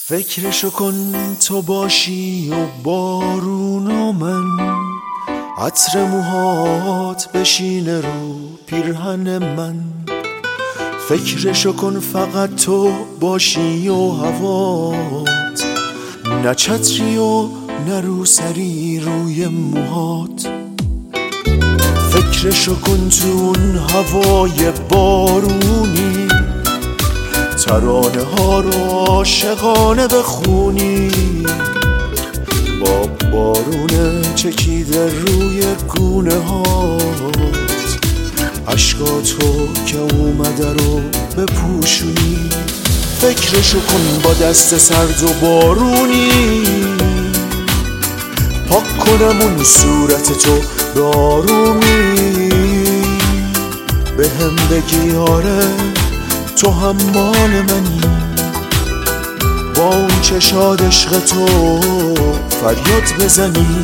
فکرشو کن تو باشی و بارون و من، عطر موهات بشینه رو پیرهن من. فکرشو کن فقط تو باشی و هوات، نه چتری و نه روسری روی موهات. فکرشو کن تو اون هوای بارونی، ترانه ها رو عاشقانه بخونی. با بارونه چکیده روی گونه هات، عشقاتو که اومده رو بپوشونی. فکرشو کن با دست سرد و بارونی، پاک کنم اون صورت تو به آرومی. به هم بگی آره تو هم مال منی، با اون چشاد عشق تو فریاد بزنی.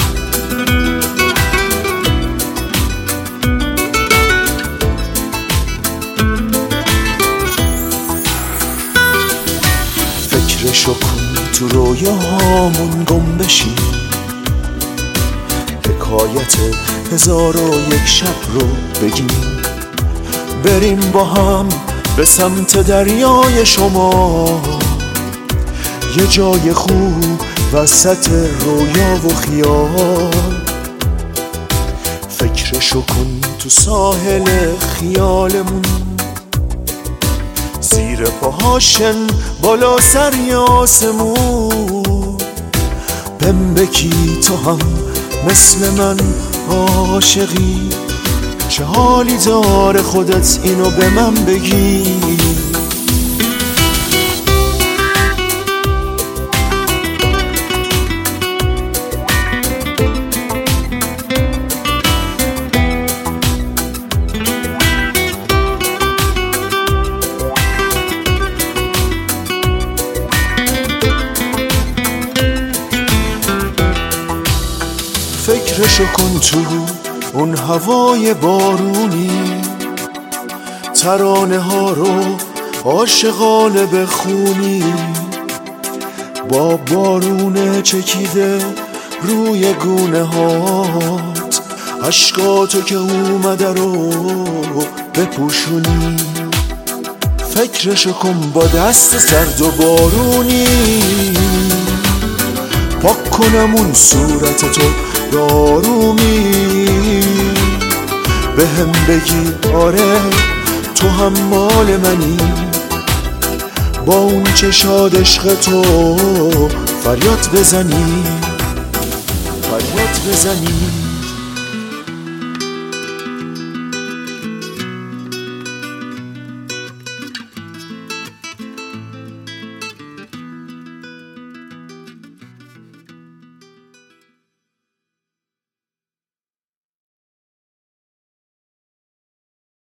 فکرشو کن تو رویاهامون گم بشی، حکایت 1001 شب رو بگیم. بریم با هم به سمت دریای شما، یه جای خوب وسط رویا و خیال. فکرشو کن تو ساحل خیالمون، زیر پاهاشن بالا سر آسمون. بهم بگی تو هم مثل من عاشقی، چه حالی داره خودت اینو به من بگی. فکرشو کن تو اون هوای بارونی، ترانه ها رو عاشقانه بخونی. با بارونه چکیده روی گونه هات، عشقاتو که اومده رو بپوشونی. فکرشو کن با دست سرد و بارونی، پاک کنم اون صورت تو به آرومی. به هم بگی آره تو هم مال منی، با اون چشاد عشق تو فریاد بزنی، فریاد بزنی.